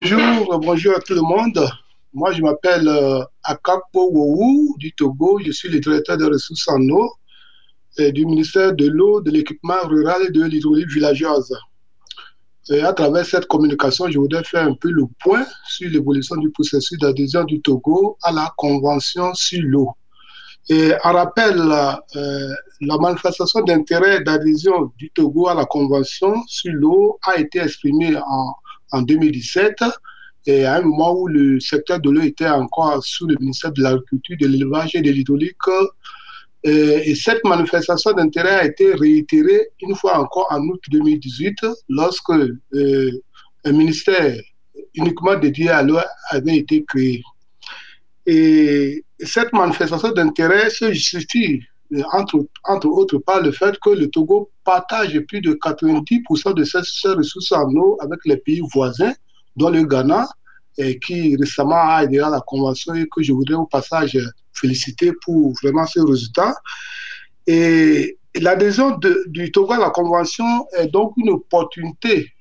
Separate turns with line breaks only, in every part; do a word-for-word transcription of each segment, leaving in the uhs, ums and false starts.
Bonjour, bonjour à tout le monde. Moi, je m'appelle euh, Akapo Wou du Togo. Je suis le directeur des ressources en eau et du ministère de l'eau, de l'équipement rural et de l'hydraulique villageoise. Et à travers cette communication, je voudrais faire un peu le point sur l'évolution du processus d'adhésion du Togo à la Convention sur l'eau. Et en rappel, euh, la manifestation d'intérêt d'adhésion du Togo à la Convention sur l'eau a été exprimée en, en deux mille dix-sept et à un moment où le secteur de l'eau était encore sous le ministère de l'Agriculture, de l'Élevage et de l'Hydraulique. Et, et cette manifestation d'intérêt a été réitérée une fois encore en août deux mille dix-huit lorsque euh, un ministère uniquement dédié à l'eau avait été créé. Et cette manifestation d'intérêt se justifie, entre, entre autres, par le fait que le Togo partage plus de quatre-vingt-dix pour cent de ses, ses ressources en eau avec les pays voisins, dont le Ghana, et qui récemment a adhéré à la Convention et que je voudrais au passage féliciter pour vraiment ce résultat. Et l'adhésion du Togo à la Convention est donc une opportunité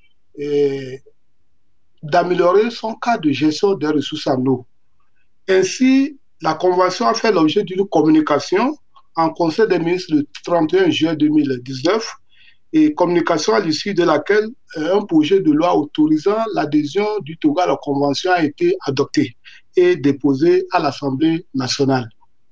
d'améliorer son cadre de gestion des ressources en eau. Ainsi, la Convention a fait l'objet d'une communication en Conseil des ministres le trente et un juin deux mille dix-neuf et communication à l'issue de laquelle euh, un projet de loi autorisant l'adhésion du Togo à la Convention a été adopté et déposé à l'Assemblée nationale.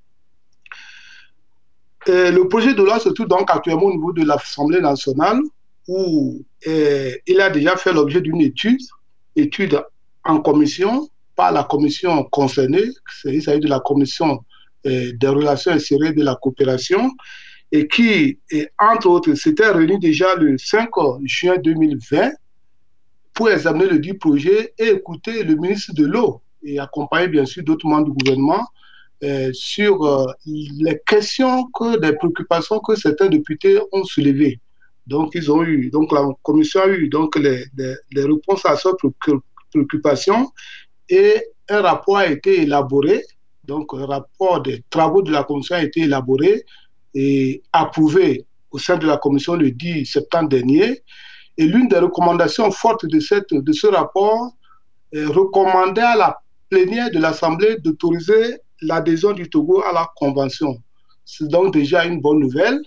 Et le projet de loi se trouve donc actuellement au niveau de l'Assemblée nationale où euh, il a déjà fait l'objet d'une étude, étude en commission par la commission concernée, il s'agit de la commission euh, des relations extérieures et de la coopération, et qui, et entre autres, s'était réunie déjà le cinq juin deux mille vingt pour examiner le dit projet et écouter le ministre de l'eau et accompagner bien sûr d'autres membres du gouvernement euh, sur euh, les questions, que, les préoccupations que certains députés ont soulevées. Donc, ils ont eu, donc la commission a eu donc les, les, les réponses à ces préoccupations et un rapport a été élaboré. Donc, un rapport des travaux de la commission a été élaboré et approuvé au sein de la commission le dix septembre dernier. Et l'une des recommandations fortes de, cette, de ce rapport est recommandait à la plénière de l'Assemblée d'autoriser l'adhésion du Togo à la Convention. C'est donc déjà une bonne nouvelle.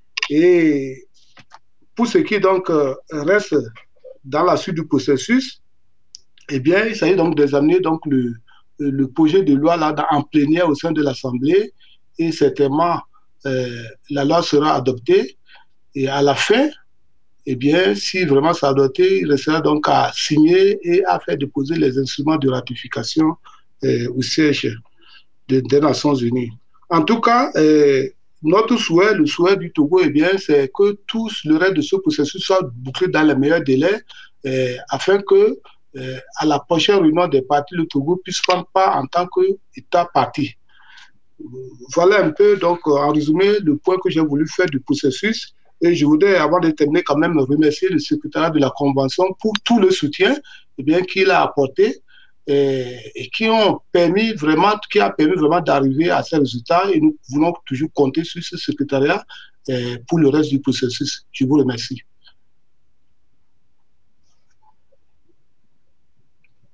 Et pour ce qui donc euh, reste dans la suite du processus, eh bien, il s'agit donc d'examiner donc le, le projet de loi là en plénière au sein de l'Assemblée et certainement euh, la loi sera adoptée et à la fin, eh bien, si vraiment c'est adopté, il restera donc à signer et à faire déposer les instruments de ratification euh, au siège de, des Nations Unies. En tout cas, euh, notre souhait, le souhait du Togo, eh bien, c'est que tout le reste de ce processus soit bouclé dans les meilleurs délais euh, afin que, euh, à la prochaine réunion des partis, le Togo puisse prendre part en tant qu'État parti. Voilà un peu, donc, en résumé, le point que j'ai voulu faire du processus. Et je voudrais, avant de terminer, quand même remercier le secrétariat de la Convention pour tout le soutien eh bien, qu'il a apporté et, et, qui ont permis vraiment, qui a permis vraiment d'arriver à ces résultats. Et nous voulons toujours compter sur ce secrétariat eh, pour le reste du processus. Je vous remercie.